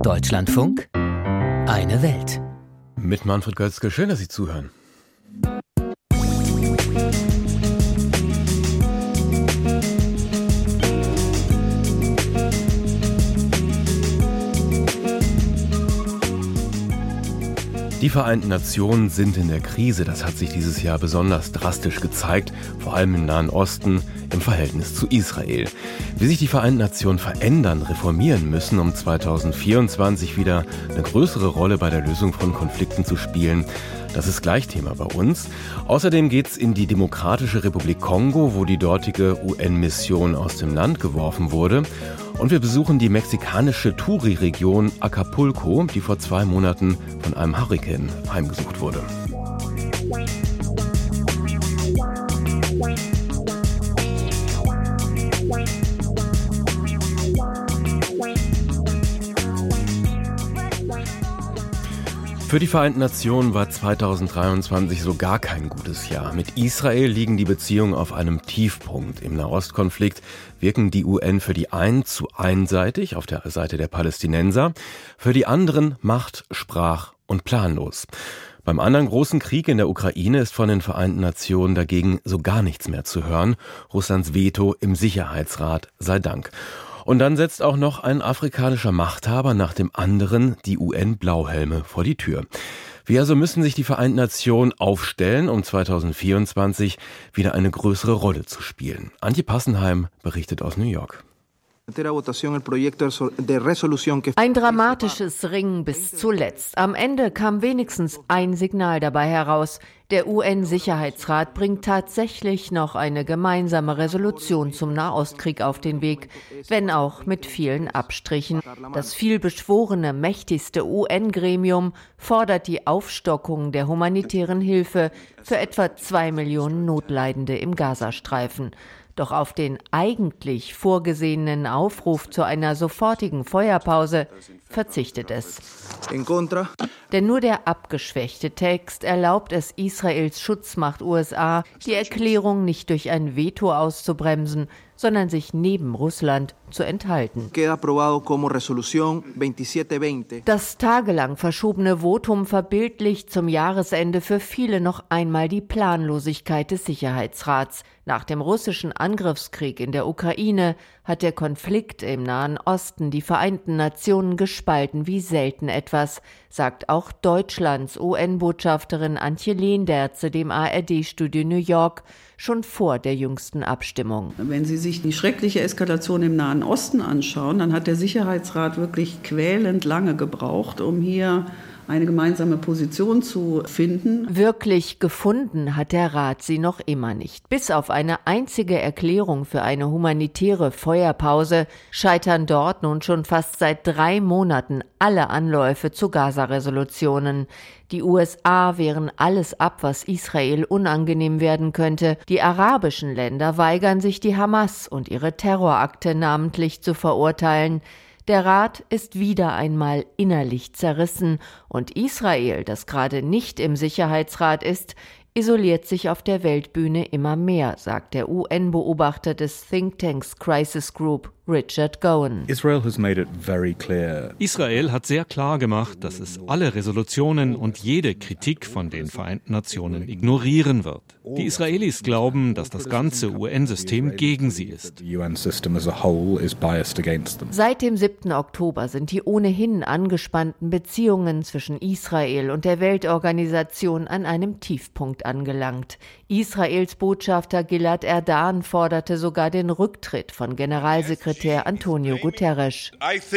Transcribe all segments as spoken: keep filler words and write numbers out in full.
Deutschlandfunk, eine Welt. Mit Manfred Götzke, schön, dass Sie zuhören. Die Vereinten Nationen sind in der Krise. Das hat sich dieses Jahr besonders drastisch gezeigt, vor allem im Nahen Osten, im Verhältnis zu Israel. Wie sich die Vereinten Nationen verändern, reformieren müssen, um zweitausendvierundzwanzig wieder eine größere Rolle bei der Lösung von Konflikten zu spielen, das ist gleich Thema bei uns. Außerdem geht's in die Demokratische Republik Kongo, wo die dortige U N-Mission aus dem Land geworfen wurde. Und wir besuchen die mexikanische Touri-Region Acapulco, die vor zwei Monaten von einem Hurrikan heimgesucht wurde. Für die Vereinten Nationen war zweitausenddreiundzwanzig so gar kein gutes Jahr. Mit Israel liegen die Beziehungen auf einem Tiefpunkt. Im Nahostkonflikt wirken die U N für die einen zu einseitig auf der Seite der Palästinenser, für die anderen macht-, sprach- und planlos. Beim anderen großen Krieg in der Ukraine ist von den Vereinten Nationen dagegen so gar nichts mehr zu hören. Russlands Veto im Sicherheitsrat sei Dank. Und dann setzt auch noch ein afrikanischer Machthaber nach dem anderen die U N-Blauhelme vor die Tür. Wie also müssen sich die Vereinten Nationen aufstellen, um zweitausendvierundzwanzig wieder eine größere Rolle zu spielen? Antje Passenheim berichtet aus New York. Ein dramatisches Ringen bis zuletzt. Am Ende kam wenigstens ein Signal dabei heraus. Der U N-Sicherheitsrat bringt tatsächlich noch eine gemeinsame Resolution zum Nahostkrieg auf den Weg, wenn auch mit vielen Abstrichen. Das vielbeschworene, mächtigste U N-Gremium fordert die Aufstockung der humanitären Hilfe für etwa zwei Millionen Notleidende im Gazastreifen. Doch auf den eigentlich vorgesehenen Aufruf zu einer sofortigen Feuerpause verzichtet es. Denn nur der abgeschwächte Text erlaubt es Israels Schutzmacht U S A, die Erklärung nicht durch ein Veto auszubremsen, sondern sich neben Russland zu enthalten. Das tagelang verschobene Votum verbildlicht zum Jahresende für viele noch einmal die Planlosigkeit des Sicherheitsrats. Nach dem russischen Angriffskrieg in der Ukraine hat der Konflikt im Nahen Osten die Vereinten Nationen gespalten wie selten etwas, sagt auch Deutschlands U N-Botschafterin Antje Leenderze dem A R D-Studio New York schon vor der jüngsten Abstimmung. Wenn Sie sich die schreckliche Eskalation im Nahen Osten anschauen, dann hat der Sicherheitsrat wirklich quälend lange gebraucht, um hier eine gemeinsame Position zu finden. Wirklich gefunden hat der Rat sie noch immer nicht. Bis auf eine einzige Erklärung für eine humanitäre Feuerpause scheitern dort nun schon fast seit drei Monaten alle Anläufe zu Gaza-Resolutionen. Die U S A wehren alles ab, was Israel unangenehm werden könnte. Die arabischen Länder weigern sich, die Hamas und ihre Terrorakte namentlich zu verurteilen. Der Rat ist wieder einmal innerlich zerrissen und Israel, das gerade nicht im Sicherheitsrat ist, isoliert sich auf der Weltbühne immer mehr, sagt der U N-Beobachter des Thinktanks Crisis Group, Richard Gowan. Israel has made it very clear. Israel hat sehr klar gemacht, dass es alle Resolutionen und jede Kritik von den Vereinten Nationen ignorieren wird. Die Israelis glauben, dass das ganze U N-System gegen sie ist. Seit dem siebten Oktober sind die ohnehin angespannten Beziehungen zwischen Israel und der Weltorganisation an einem Tiefpunkt angelangt. Israels Botschafter Gilad Erdan forderte sogar den Rücktritt von Generalsekretär Antonio Guterres.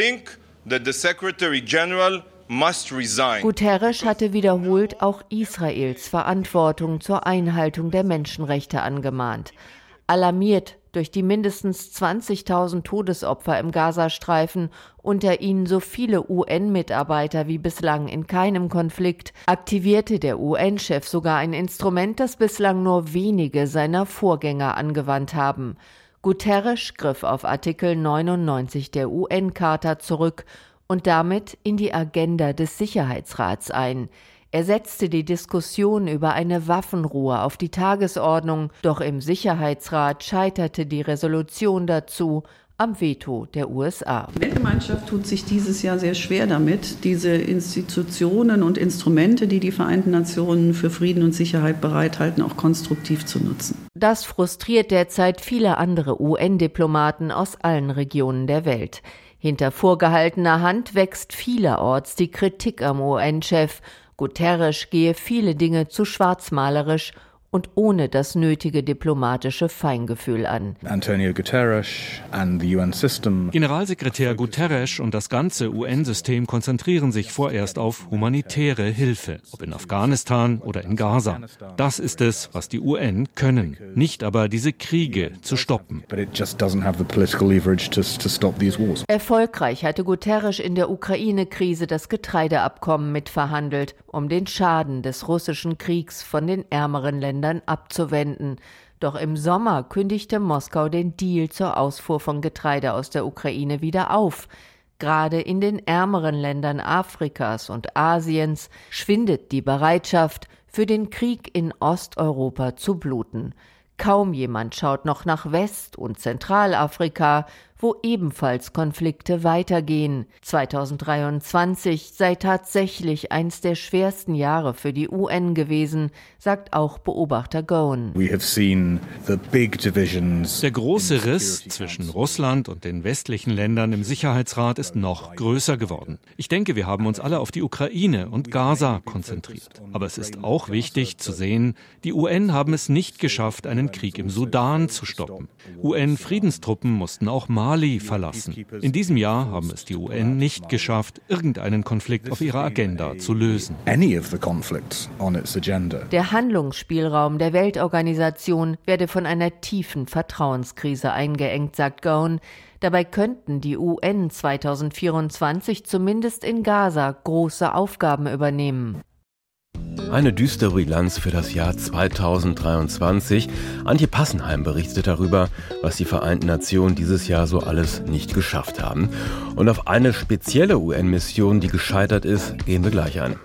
Guterres hatte wiederholt auch Israels Verantwortung zur Einhaltung der Menschenrechte angemahnt. Alarmiert durch die mindestens zwanzigtausend Todesopfer im Gazastreifen, unter ihnen so viele U N-Mitarbeiter wie bislang in keinem Konflikt, aktivierte der U N-Chef sogar ein Instrument, das bislang nur wenige seiner Vorgänger angewandt haben. Guterres griff auf Artikel neunundneunzig der U N-Charta zurück und damit in die Agenda des Sicherheitsrats ein. Er setzte die Diskussion über eine Waffenruhe auf die Tagesordnung, doch im Sicherheitsrat scheiterte die Resolution dazu am Veto der U S A. Die Weltgemeinschaft tut sich dieses Jahr sehr schwer damit, diese Institutionen und Instrumente, die die Vereinten Nationen für Frieden und Sicherheit bereithalten, auch konstruktiv zu nutzen. Das frustriert derzeit viele andere U N-Diplomaten aus allen Regionen der Welt. Hinter vorgehaltener Hand wächst vielerorts die Kritik am U N-Chef. Guterres gehe viele Dinge zu schwarzmalerisch und ohne das nötige diplomatische Feingefühl an. Antonio Guterres and the U N system. Generalsekretär Guterres und das ganze U N-System konzentrieren sich vorerst auf humanitäre Hilfe, ob in Afghanistan oder in Gaza. Das ist es, was die U N können, nicht aber diese Kriege zu stoppen. Erfolgreich hatte Guterres in der Ukraine-Krise das Getreideabkommen mitverhandelt, um den Schaden des russischen Kriegs von den ärmeren Ländern abzuwenden. Doch im Sommer kündigte Moskau den Deal zur Ausfuhr von Getreide aus der Ukraine wieder auf. Gerade in den ärmeren Ländern Afrikas und Asiens schwindet die Bereitschaft, für den Krieg in Osteuropa zu bluten. Kaum jemand schaut noch nach West- und Zentralafrika, wo ebenfalls Konflikte weitergehen. zweitausenddreiundzwanzig sei tatsächlich eins der schwersten Jahre für die U N gewesen, sagt auch Beobachter Gowan. Der große Riss zwischen Russland und den westlichen Ländern im Sicherheitsrat ist noch größer geworden. Ich denke, wir haben uns alle auf die Ukraine und Gaza konzentriert. Aber es ist auch wichtig zu sehen, die U N haben es nicht geschafft, einen Krieg im Sudan zu stoppen. U N-Friedenstruppen mussten auch Mali verlassen. In diesem Jahr haben es die U N nicht geschafft, irgendeinen Konflikt auf ihrer Agenda zu lösen. Der Handlungsspielraum der Weltorganisation werde von einer tiefen Vertrauenskrise eingeengt, sagt Gowan. Dabei könnten die U N zweitausendvierundzwanzig zumindest in Gaza große Aufgaben übernehmen. Eine düstere Bilanz für das Jahr zweitausenddreiundzwanzig. Antje Passenheim berichtet darüber, was die Vereinten Nationen dieses Jahr so alles nicht geschafft haben. Und auf eine spezielle U N-Mission, die gescheitert ist, gehen wir gleich ein.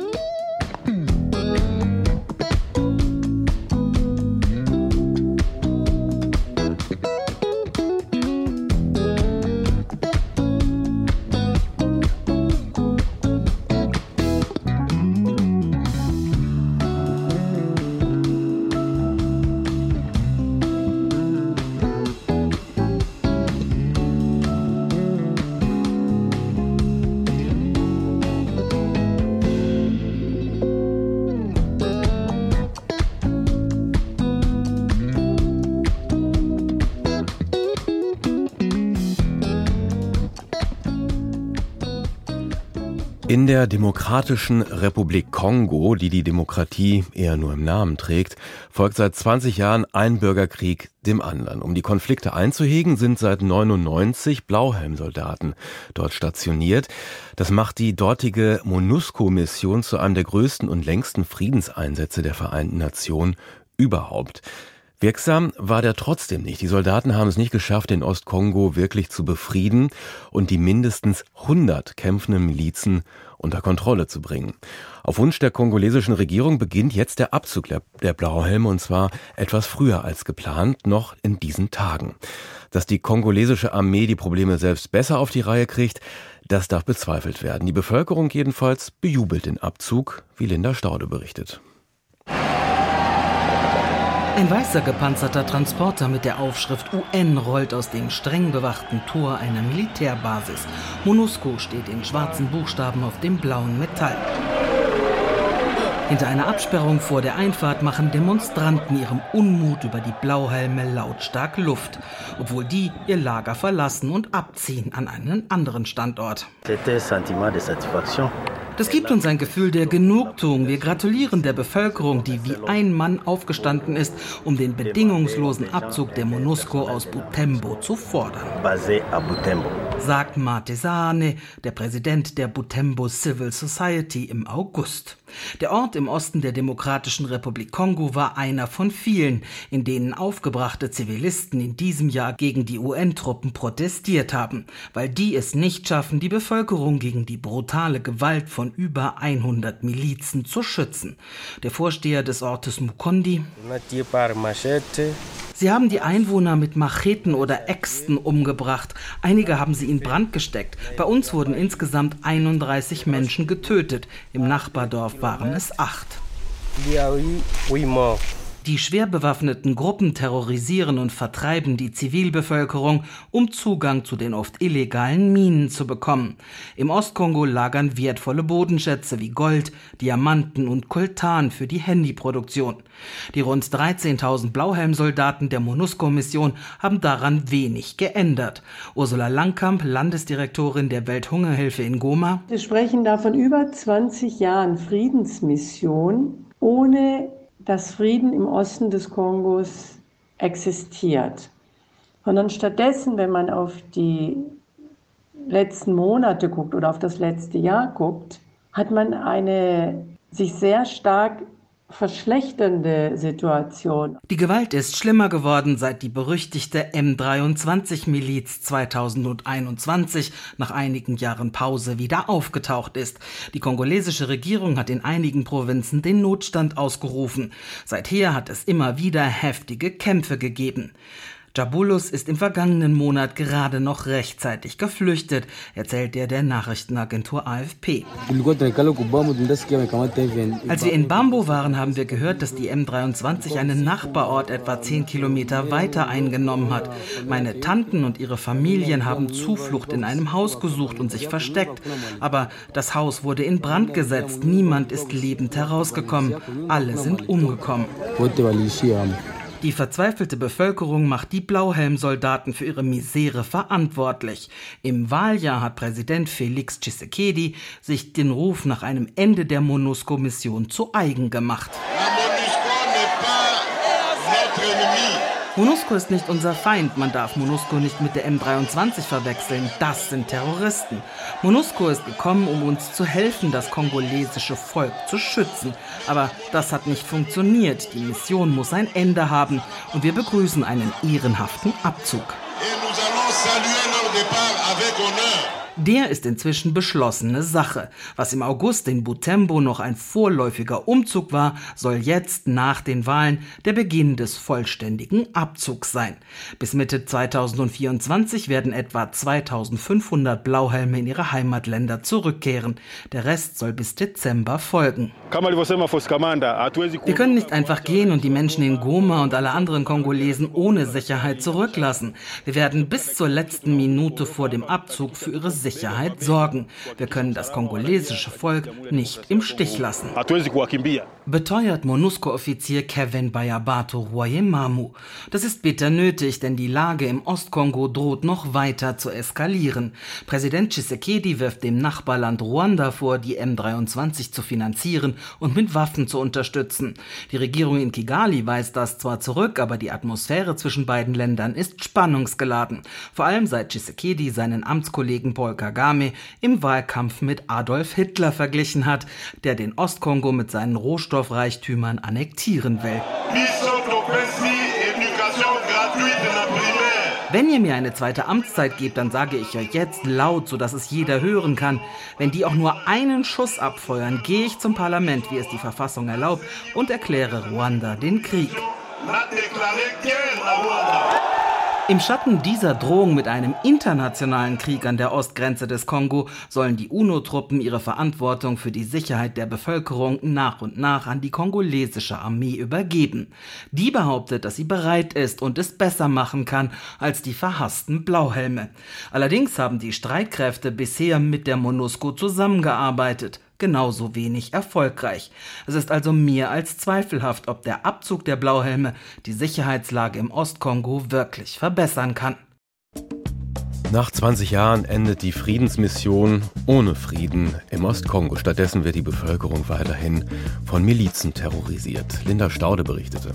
In der Demokratischen Republik Kongo, die die Demokratie eher nur im Namen trägt, folgt seit zwanzig Jahren ein Bürgerkrieg dem anderen. Um die Konflikte einzuhegen, sind seit neunundneunzig Blauhelmsoldaten dort stationiert. Das macht die dortige MONUSCO-Mission zu einem der größten und längsten Friedenseinsätze der Vereinten Nationen überhaupt. Wirksam war der trotzdem nicht. Die Soldaten haben es nicht geschafft, den Ostkongo wirklich zu befrieden und die mindestens hundert kämpfenden Milizen unter Kontrolle zu bringen. Auf Wunsch der kongolesischen Regierung beginnt jetzt der Abzug der Blauhelme, und zwar etwas früher als geplant, noch in diesen Tagen. Dass die kongolesische Armee die Probleme selbst besser auf die Reihe kriegt, das darf bezweifelt werden. Die Bevölkerung jedenfalls bejubelt den Abzug, wie Linda Staude berichtet. Ein weißer gepanzerter Transporter mit der Aufschrift U N rollt aus dem streng bewachten Tor einer Militärbasis. MONUSCO steht in schwarzen Buchstaben auf dem blauen Metall. Hinter einer Absperrung vor der Einfahrt machen Demonstranten ihrem Unmut über die Blauhelme lautstark Luft, obwohl die ihr Lager verlassen und abziehen an einen anderen Standort. Das gibt uns ein Gefühl der Genugtuung. Wir gratulieren der Bevölkerung, die wie ein Mann aufgestanden ist, um den bedingungslosen Abzug der MONUSCO aus Butembo zu fordern. Sagt Matesane, der Präsident der Butembo Civil Society im August. Der Ort im Osten der Demokratischen Republik Kongo war einer von vielen, in denen aufgebrachte Zivilisten in diesem Jahr gegen die U N-Truppen protestiert haben, weil die es nicht schaffen, die Bevölkerung gegen die brutale Gewalt von von über hundert Milizen zu schützen. Der Vorsteher des Ortes Mukondi: Sie haben die Einwohner mit Macheten oder Äxten umgebracht. Einige haben sie in Brand gesteckt. Bei uns wurden insgesamt einunddreißig Menschen getötet. Im Nachbardorf waren es acht. Die schwer bewaffneten Gruppen terrorisieren und vertreiben die Zivilbevölkerung, um Zugang zu den oft illegalen Minen zu bekommen. Im Ostkongo lagern wertvolle Bodenschätze wie Gold, Diamanten und Coltan für die Handyproduktion. Die rund dreizehntausend Blauhelmsoldaten der MONUSCO-Mission haben daran wenig geändert. Ursula Langkamp, Landesdirektorin der Welthungerhilfe in Goma: Wir sprechen da von über zwanzig Jahren Friedensmission, ohne dass Frieden im Osten des Kongos existiert. Sondern stattdessen, wenn man auf die letzten Monate guckt oder auf das letzte Jahr guckt, hat man eine sich sehr stark verschlechternde Situation. Die Gewalt ist schlimmer geworden, seit die berüchtigte M dreiundzwanzig Miliz zweitausendeinundzwanzig nach einigen Jahren Pause wieder aufgetaucht ist. Die kongolesische Regierung hat in einigen Provinzen den Notstand ausgerufen. Seither hat es immer wieder heftige Kämpfe gegeben. Jabulus ist im vergangenen Monat gerade noch rechtzeitig geflüchtet, erzählt er der Nachrichtenagentur A F P. Als wir in Bambo waren, haben wir gehört, dass die M dreiundzwanzig einen Nachbarort etwa zehn Kilometer weiter eingenommen hat. Meine Tanten und ihre Familien haben Zuflucht in einem Haus gesucht und sich versteckt. Aber das Haus wurde in Brand gesetzt. Niemand ist lebend herausgekommen. Alle sind umgekommen. Die verzweifelte Bevölkerung macht die Blauhelmsoldaten für ihre Misere verantwortlich. Im Wahljahr hat Präsident Félix Tshisekedi sich den Ruf nach einem Ende der MONUSCO-Mission zu eigen gemacht. MONUSCO ist nicht unser Feind. Man darf MONUSCO nicht mit der M dreiundzwanzig verwechseln. Das sind Terroristen. MONUSCO ist gekommen, um uns zu helfen, das kongolesische Volk zu schützen. Aber das hat nicht funktioniert. Die Mission muss ein Ende haben. Und wir begrüßen einen ehrenhaften Abzug. Der ist inzwischen beschlossene Sache. Was im August in Butembo noch ein vorläufiger Umzug war, soll jetzt nach den Wahlen der Beginn des vollständigen Abzugs sein. Bis Mitte zweitausendvierundzwanzig werden etwa zweitausendfünfhundert Blauhelme in ihre Heimatländer zurückkehren. Der Rest soll bis Dezember folgen. Wir können nicht einfach gehen und die Menschen in Goma und alle anderen Kongolesen ohne Sicherheit zurücklassen. Wir werden bis zur letzten Minute vor dem Abzug für ihre Sicherheit sorgen. Wir können das kongolesische Volk nicht im Stich lassen. Beteuert MONUSCO-Offizier Kevin Bayabato Rwayemamu. Das ist bitter nötig, denn die Lage im Ostkongo droht noch weiter zu eskalieren. Präsident Tshisekedi wirft dem Nachbarland Ruanda vor, die M dreiundzwanzig zu finanzieren und mit Waffen zu unterstützen. Die Regierung in Kigali weist das zwar zurück, aber die Atmosphäre zwischen beiden Ländern ist spannungsgeladen. Vor allem seit Tshisekedi seinen Amtskollegen Paul Kagame im Wahlkampf mit Adolf Hitler verglichen hat, der den Ostkongo mit seinen Rohstoffreichtümern annektieren will. Wenn ihr mir eine zweite Amtszeit gebt, dann sage ich euch jetzt laut, sodass es jeder hören kann. Wenn die auch nur einen Schuss abfeuern, gehe ich zum Parlament, wie es die Verfassung erlaubt, und erkläre Ruanda den Krieg. Im Schatten dieser Drohung mit einem internationalen Krieg an der Ostgrenze des Kongo sollen die UNO-Truppen ihre Verantwortung für die Sicherheit der Bevölkerung nach und nach an die kongolesische Armee übergeben. Die behauptet, dass sie bereit ist und es besser machen kann als die verhassten Blauhelme. Allerdings haben die Streitkräfte bisher mit der MONUSCO zusammengearbeitet. Genauso wenig erfolgreich. Es ist also mehr als zweifelhaft, ob der Abzug der Blauhelme die Sicherheitslage im Ostkongo wirklich verbessern kann. Nach zwanzig Jahren endet die Friedensmission ohne Frieden im Ostkongo. Stattdessen wird die Bevölkerung weiterhin von Milizen terrorisiert. Linda Staude berichtete.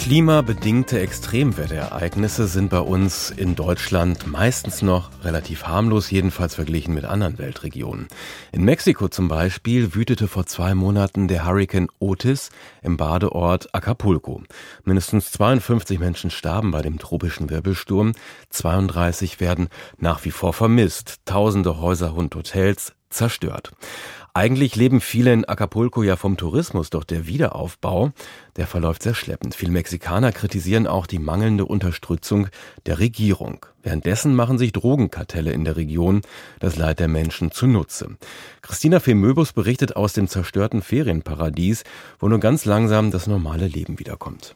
Klimabedingte Extremwetterereignisse sind bei uns in Deutschland meistens noch relativ harmlos, jedenfalls verglichen mit anderen Weltregionen. In Mexiko zum Beispiel wütete vor zwei Monaten der Hurrikan Otis im Badeort Acapulco. Mindestens zweiundfünfzig Menschen starben bei dem tropischen Wirbelsturm, zweiunddreißig werden nach wie vor vermisst, tausende Häuser und Hotels zerstört. Eigentlich leben viele in Acapulco ja vom Tourismus, doch der Wiederaufbau, der verläuft sehr schleppend. Viele Mexikaner kritisieren auch die mangelnde Unterstützung der Regierung. Währenddessen machen sich Drogenkartelle in der Region das Leid der Menschen zunutze. Christina Fehmöbus berichtet aus dem zerstörten Ferienparadies, wo nur ganz langsam das normale Leben wiederkommt.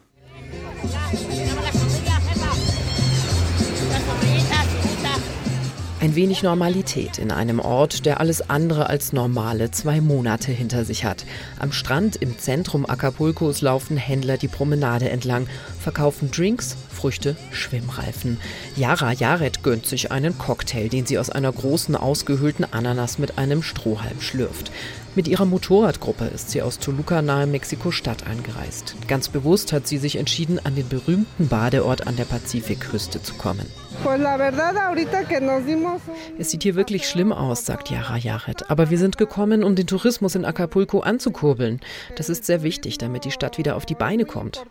Ein wenig Normalität in einem Ort, der alles andere als normale zwei Monate hinter sich hat. Am Strand im Zentrum Acapulcos laufen Händler die Promenade entlang, verkaufen Drinks, Früchte, Schwimmreifen. Yara Yaret gönnt sich einen Cocktail, den sie aus einer großen ausgehöhlten Ananas mit einem Strohhalm schlürft. Mit ihrer Motorradgruppe ist sie aus Toluca nahe Mexiko-Stadt angereist. Ganz bewusst hat sie sich entschieden, an den berühmten Badeort an der Pazifikküste zu kommen. Es sieht hier wirklich schlimm aus, sagt Yara Yaret. Aber wir sind gekommen, um den Tourismus in Acapulco anzukurbeln. Das ist sehr wichtig, damit die Stadt wieder auf die Beine kommt.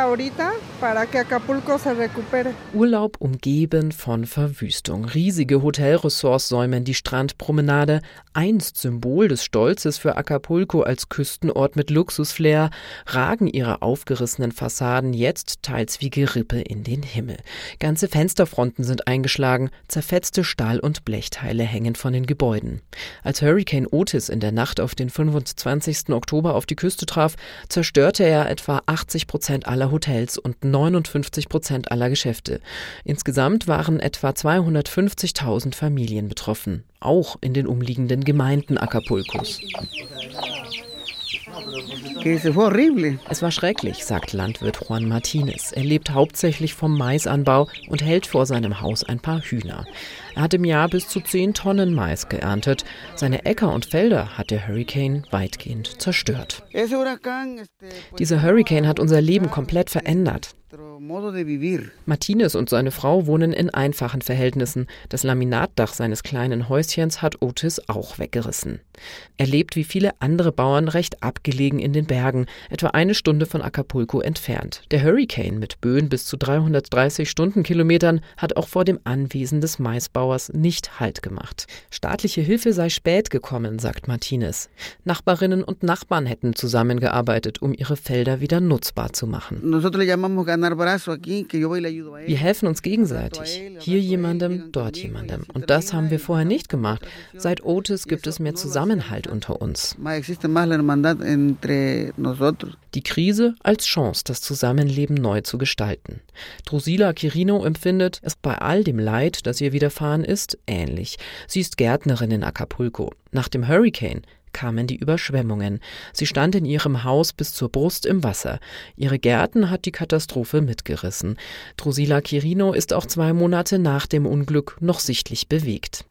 Urlaub umgeben von Verwüstung. Riesige Hotelressorts säumen die Strandpromenade. Einst Symbol des Stolzes für Acapulco als Küstenort mit Luxusflair, ragen ihre aufgerissenen Fassaden jetzt teils wie Gerippe in den Himmel. Ganze Fensterfronten sind eingeschlagen, zerfetzte Stahl- und Blechteile hängen von den Gebäuden. Als Hurrikan Otis in der Nacht auf den fünfundzwanzigsten Oktober auf die Küste traf, zerstörte er etwa achtzig Prozent aller Hotels und neunundfünfzig Prozent aller Geschäfte. Insgesamt waren etwa zweihundertfünfzigtausend Familien betroffen, auch in den umliegenden Gemeinden Acapulcos. Es war schrecklich, sagt Landwirt Juan Martinez. Er lebt hauptsächlich vom Maisanbau und hält vor seinem Haus ein paar Hühner. Er hat im Jahr bis zu zehn Tonnen Mais geerntet. Seine Äcker und Felder hat der Hurrikan weitgehend zerstört. Dieser Hurrikan hat unser Leben komplett verändert. Martinez und seine Frau wohnen in einfachen Verhältnissen. Das Laminatdach seines kleinen Häuschens hat Otis auch weggerissen. Er lebt wie viele andere Bauern recht abgelegen in den Bergen, etwa eine Stunde von Acapulco entfernt. Der Hurrikan mit Böen bis zu dreihundertdreißig Stundenkilometern hat auch vor dem Anwesen des Maisbauers nicht Halt gemacht. Staatliche Hilfe sei spät gekommen, sagt Martinez. Nachbarinnen und Nachbarn hätten zusammengearbeitet, um ihre Felder wieder nutzbar zu machen. Wir helfen uns gegenseitig. Hier jemandem, dort jemandem. Und das haben wir vorher nicht gemacht. Seit Otis gibt es mehr Zusammenhalt unter uns. Die Krise als Chance, das Zusammenleben neu zu gestalten. Drusila Quirino empfindet es bei all dem Leid, das ihr widerfahren ist, ähnlich. Sie ist Gärtnerin in Acapulco. Nach dem Hurrikan kamen die Überschwemmungen. Sie stand in ihrem Haus bis zur Brust im Wasser. Ihre Gärten hat die Katastrophe mitgerissen. Drusila Quirino ist auch zwei Monate nach dem Unglück noch sichtlich bewegt.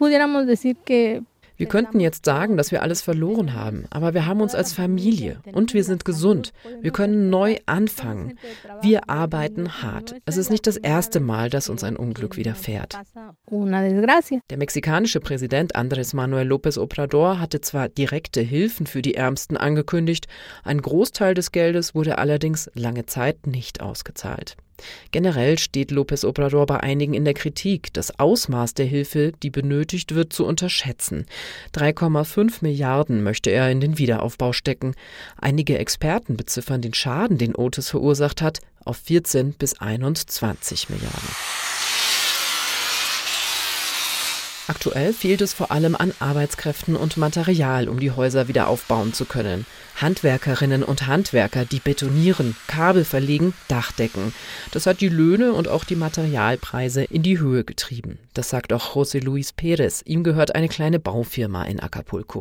Wir könnten jetzt sagen, dass wir alles verloren haben, aber wir haben uns als Familie und wir sind gesund. Wir können neu anfangen. Wir arbeiten hart. Es ist nicht das erste Mal, dass uns ein Unglück widerfährt. Der mexikanische Präsident Andrés Manuel López Obrador hatte zwar direkte Hilfen für die Ärmsten angekündigt, ein Großteil des Geldes wurde allerdings lange Zeit nicht ausgezahlt. Generell steht López Obrador bei einigen in der Kritik, das Ausmaß der Hilfe, die benötigt wird, zu unterschätzen. drei Komma fünf Milliarden möchte er in den Wiederaufbau stecken. Einige Experten beziffern den Schaden, den Otis verursacht hat, auf vierzehn bis einundzwanzig Milliarden. Aktuell fehlt es vor allem an Arbeitskräften und Material, um die Häuser wieder aufbauen zu können. Handwerkerinnen und Handwerker, die betonieren, Kabel verlegen, Dach decken. Das hat die Löhne und auch die Materialpreise in die Höhe getrieben. Das sagt auch José Luis Pérez. Ihm gehört eine kleine Baufirma in Acapulco.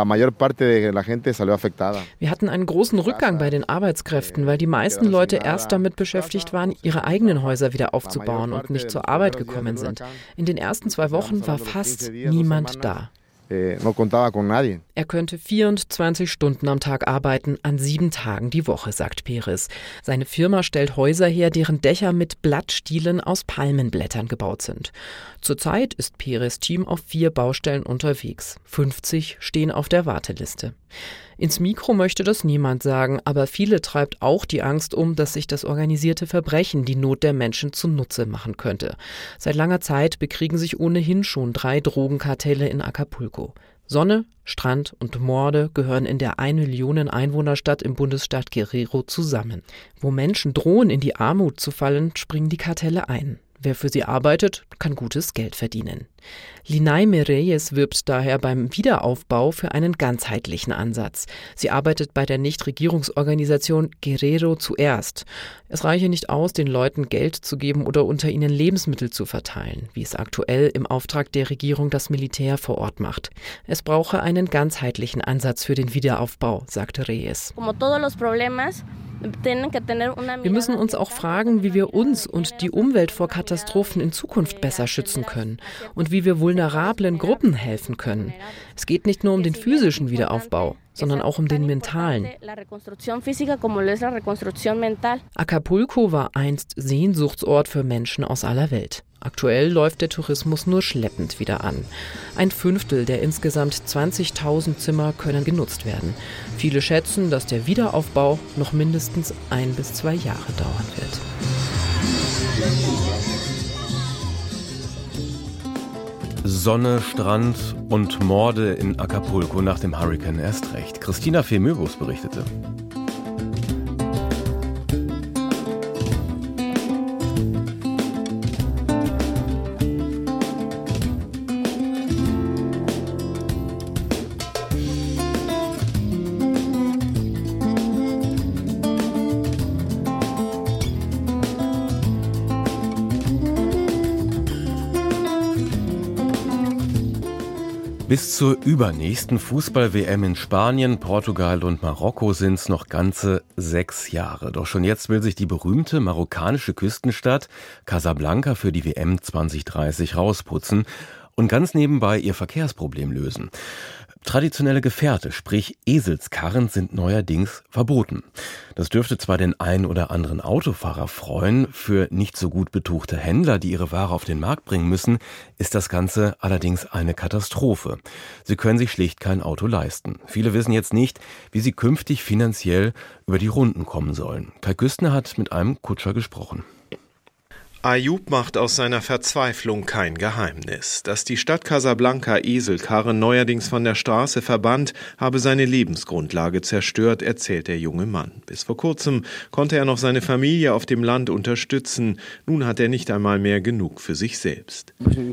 Wir hatten einen großen Rückgang bei den Arbeitskräften, weil die meisten Leute erst damit beschäftigt waren, ihre eigenen Häuser wieder aufzubauen und nicht zur Arbeit gekommen sind. In den ersten zwei Wochen war fast niemand da. Er könnte vierundzwanzig Stunden am Tag arbeiten, an sieben Tagen die Woche, sagt Perez. Seine Firma stellt Häuser her, deren Dächer mit Blattstielen aus Palmenblättern gebaut sind. Zurzeit ist Perez' Team auf vier Baustellen unterwegs. fünfzig stehen auf der Warteliste. Ins Mikro möchte das niemand sagen, aber viele treibt auch die Angst um, dass sich das organisierte Verbrechen die Not der Menschen zunutze machen könnte. Seit langer Zeit bekriegen sich ohnehin schon drei Drogenkartelle in Acapulco. Sonne, Strand und Morde gehören in der ein Millionen Einwohnerstadt im Bundesstaat Guerrero zusammen. Wo Menschen drohen, in die Armut zu fallen, springen die Kartelle ein. Wer für sie arbeitet, kann gutes Geld verdienen. Linaime Reyes wirbt daher beim Wiederaufbau für einen ganzheitlichen Ansatz. Sie arbeitet bei der Nichtregierungsorganisation Guerrero zuerst. Es reiche nicht aus, den Leuten Geld zu geben oder unter ihnen Lebensmittel zu verteilen, wie es aktuell im Auftrag der Regierung das Militär vor Ort macht. Es brauche einen ganzheitlichen Ansatz für den Wiederaufbau, sagte Reyes. Wir müssen uns auch fragen, wie wir uns und die Umwelt vor Katastrophen in Zukunft besser schützen können und wie wir vulnerablen Gruppen helfen können. Es geht nicht nur um den physischen Wiederaufbau, sondern auch um den mentalen. Acapulco war einst Sehnsuchtsort für Menschen aus aller Welt. Aktuell läuft der Tourismus nur schleppend wieder an. Ein Fünftel der insgesamt zwanzigtausend Zimmer können genutzt werden. Viele schätzen, dass der Wiederaufbau noch mindestens ein bis zwei Jahre dauern wird. Sonne, Strand und Morde in Acapulco nach dem Hurrikan erst recht. Christina Fehmöbus berichtete. Bis zur übernächsten Fußball-W M in Spanien, Portugal und Marokko sind es noch ganze sechs Jahre. Doch schon jetzt will sich die berühmte marokkanische Küstenstadt Casablanca für die W M zwanzig dreißig rausputzen und ganz nebenbei ihr Verkehrsproblem lösen. Traditionelle Gefährte, sprich Eselskarren, sind neuerdings verboten. Das dürfte zwar den einen oder anderen Autofahrer freuen, für nicht so gut betuchte Händler, die ihre Ware auf den Markt bringen müssen, ist das Ganze allerdings eine Katastrophe. Sie können sich schlicht kein Auto leisten. Viele wissen jetzt nicht, wie sie künftig finanziell über die Runden kommen sollen. Kai Küstner hat mit einem Kutscher gesprochen. Ayoub macht aus seiner Verzweiflung kein Geheimnis. Dass die Stadt Casablanca Eselkarren neuerdings von der Straße verbannt, habe seine Lebensgrundlage zerstört, erzählt der junge Mann. Bis vor kurzem konnte er noch seine Familie auf dem Land unterstützen. Nun hat er nicht einmal mehr genug für sich selbst.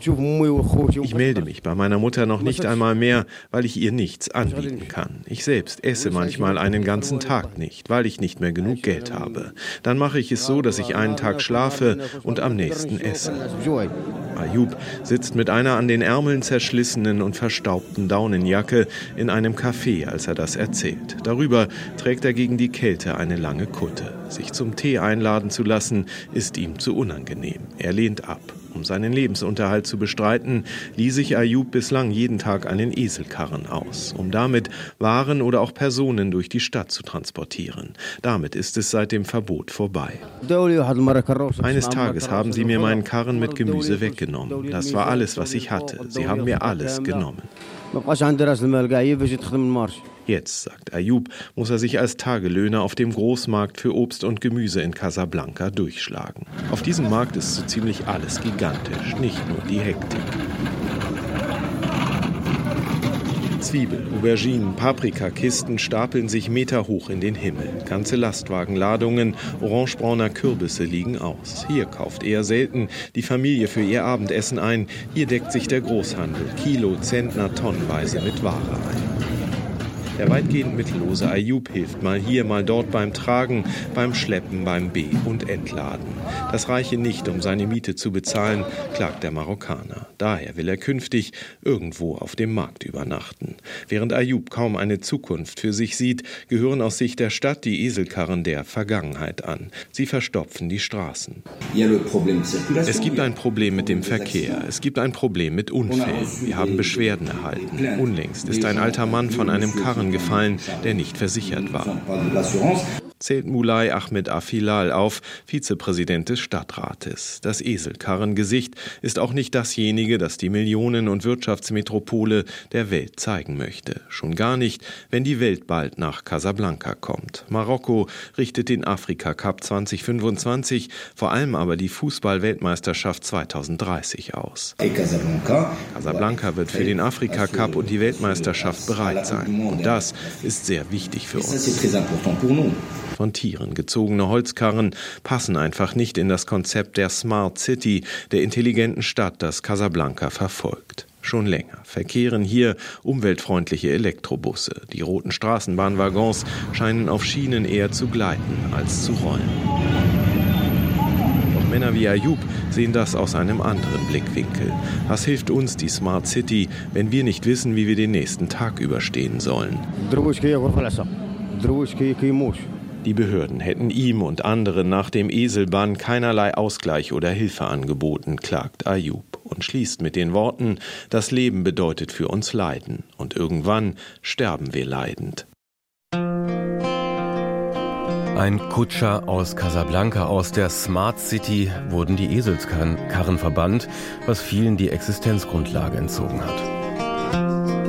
Ich melde mich bei meiner Mutter noch nicht einmal mehr, weil ich ihr nichts anbieten kann. Ich selbst esse manchmal einen ganzen Tag nicht, weil ich nicht mehr genug Geld habe. Dann mache ich es so, dass ich einen Tag schlafe und am nächsten essen. Ayoub sitzt mit einer an den Ärmeln zerschlissenen und verstaubten Daunenjacke in einem Café, als er das erzählt. Darüber trägt er gegen die Kälte eine lange Kutte. Sich zum Tee einladen zu lassen, ist ihm zu unangenehm. Er lehnt ab. Um seinen Lebensunterhalt zu bestreiten, ließ sich Ayoub bislang jeden Tag einen Eselkarren aus, um damit Waren oder auch Personen durch die Stadt zu transportieren. Damit ist es seit dem Verbot vorbei. Eines Tages haben sie mir meinen Karren mit Gemüse weggenommen. Das war alles, was ich hatte. Sie haben mir alles genommen. Jetzt, sagt Ayoub, muss er sich als Tagelöhner auf dem Großmarkt für Obst und Gemüse in Casablanca durchschlagen. Auf diesem Markt ist so ziemlich alles gigantisch, nicht nur die Hektik. Zwiebel, Auberginen, Paprikakisten stapeln sich meterhoch in den Himmel. Ganze Lastwagenladungen orangebrauner Kürbisse liegen aus. Hier kauft eher selten die Familie für ihr Abendessen ein. Hier deckt sich der Großhandel Kilo, Zentner, tonnenweise mit Ware ein. Der weitgehend mittellose Ayoub hilft mal hier, mal dort beim Tragen, beim Schleppen, beim Be- und Entladen. Das reiche nicht, um seine Miete zu bezahlen, klagt der Marokkaner. Daher will er künftig irgendwo auf dem Markt übernachten. Während Ayoub kaum eine Zukunft für sich sieht, gehören aus Sicht der Stadt die Eselkarren der Vergangenheit an. Sie verstopfen die Straßen. Es gibt ein Problem mit dem Verkehr. Es gibt ein Problem mit Unfällen. Wir haben Beschwerden erhalten. Unlängst ist ein alter Mann von einem Karren gefallen, der nicht versichert war. Zählt Moulay Ahmed Afilal auf, Vizepräsident des Stadtrates. Das Eselkarrengesicht ist auch nicht dasjenige, das die Millionen- und Wirtschaftsmetropole der Welt zeigen möchte. Schon gar nicht, wenn die Welt bald nach Casablanca kommt. Marokko richtet den Afrika-Cup zwanzig fünfundzwanzig, vor allem aber die Fußball-Weltmeisterschaft zweitausenddreißig aus. Casablanca wird für den Afrika-Cup und die Weltmeisterschaft bereit sein. Und das ist sehr wichtig für uns. Von Tieren gezogene Holzkarren passen einfach nicht in das Konzept der Smart City, der intelligenten Stadt, das Casablanca verfolgt. Schon länger verkehren hier umweltfreundliche Elektrobusse. Die roten Straßenbahnwaggons scheinen auf Schienen eher zu gleiten als zu rollen. Doch Männer wie Ayoub sehen das aus einem anderen Blickwinkel. Was hilft uns die Smart City, wenn wir nicht wissen, wie wir den nächsten Tag überstehen sollen? Die Behörden hätten ihm und anderen nach dem Eselbann keinerlei Ausgleich oder Hilfe angeboten, klagt Ayoub und schließt mit den Worten: Das Leben bedeutet für uns Leiden und irgendwann sterben wir leidend. Ein Kutscher aus Casablanca, aus der Smart City, wurden die Eselkarren verbannt, was vielen die Existenzgrundlage entzogen hat.